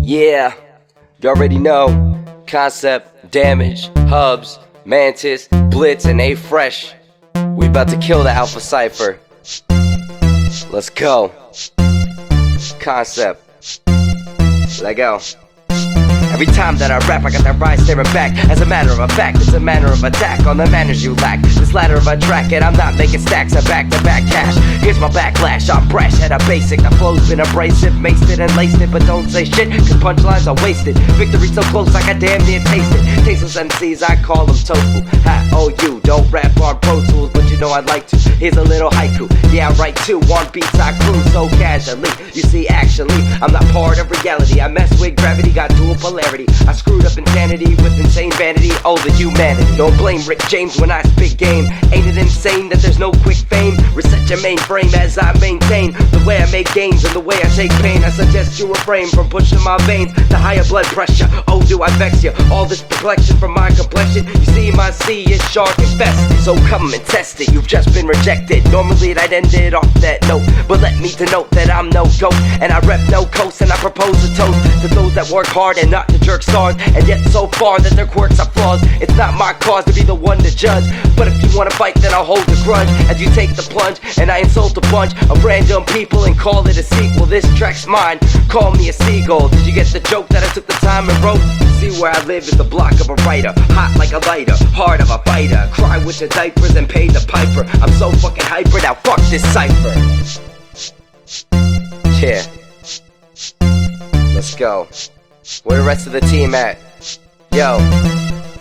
Yeah, you already know. Concept, Damage, Hubs, Mantis, Blitz, and A-Fresh. We about to kill the Alpha Cypher. Let's go. Concept. Let go. Every time that I rap, I got that ride staring back. As a matter of fact, it's a manner of attack on the manners you lack. This ladder of a track, and I'm not making stacks of back-to-back cash. Here's my backlash, I'm brash at a basic. The flow's been abrasive, maced it and laced it, but don't say shit, cause punchlines are wasted. Victory so close, I got damn near tasted. Tasteless MCs, I call them tofu. Ha-O-U, don't rap on Pro Tools, but you know I'd like to. Here's a little haiku, yeah I write too. On beats I cruise so casually. You see, actually, I'm not part of reality. I mess with gravity, got dual polarity. I screwed up insanity with insane vanity. Oh, the humanity. Don't blame Rick James when I spit game. Ain't it insane that there's no quick fame? Reset your mainframe as I maintain the way I make gains and the way I take pain. I suggest you refrain from pushing my veins to higher blood pressure. Oh, do I vex you? All this perplexion from my complexion. You see, my sea is shark infested. So come and test it. You've just been rejected. Normally I'd end it off that note, but let me denote that I'm no goat, and I rep no coast, and I propose a toast to those that work hard and not to jerk stars, and yet so far that their quirks are flaws. It's not my cause to be the one to judge, but if you wanna fight, then I'll hold the grudge as you take the plunge, and I insult a bunch of random people and call it a sequel. This track's mine, call me a seagull. Did you get the joke that I took the time and wrote? See where I live is the block of a writer, hot like a lighter, heart of a fighter. Cry with your diapers and pay the piper. I'm so fucking hyper, now fuck this cipher. Yeah. Let's go. Where the rest of the team at? Yo.